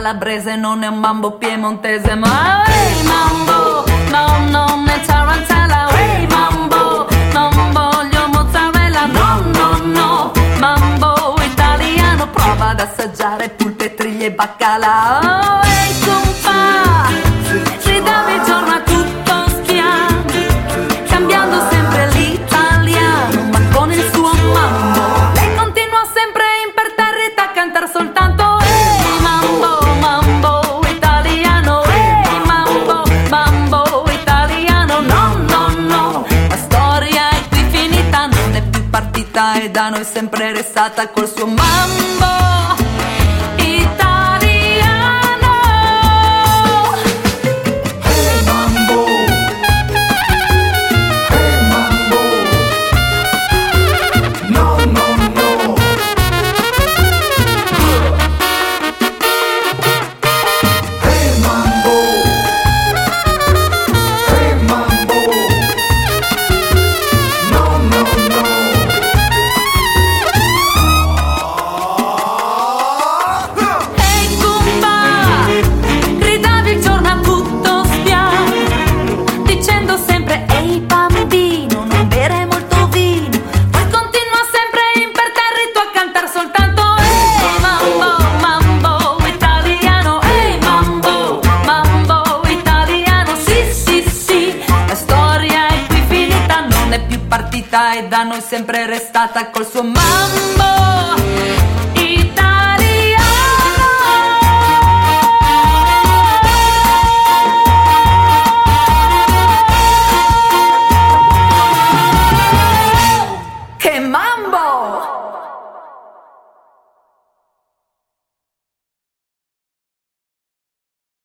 calabrese, non è un mambo piemontese, ma hey mambo, no, non è tarantella, hey mambo, non voglio mozzarella, no, no, no, mambo italiano, prova ad assaggiare pulpe, triglie e baccalà. Hey compa, ridavi il giorno a tutto spiano, cambiando sempre l'italiano, ma con il suo mambo. Lei continua sempre imperterrita a cantare soltanto hey mambo, mambo italiano, hey mambo, mambo italiano, no, no, no, la storia è qui finita, non è più partita e da noi sempre restata col suo mambo italiano. Hey mambo, hey mambo, no, no, no. Hey mambo, hey mambo, no, no, no. Ehi compa, gridavi il giorno a tutto spiano, dicendo sempre ehi bambino, non bere molto vino, poi continua sempre imperterrito a cantare soltanto ehi mambo, mambo italiano, ehi mambo, mambo italiano, sì, sì, sì, la storia è qui finita, non è più partita e da noi sempre restata col suo mambo italiano. Che mambo!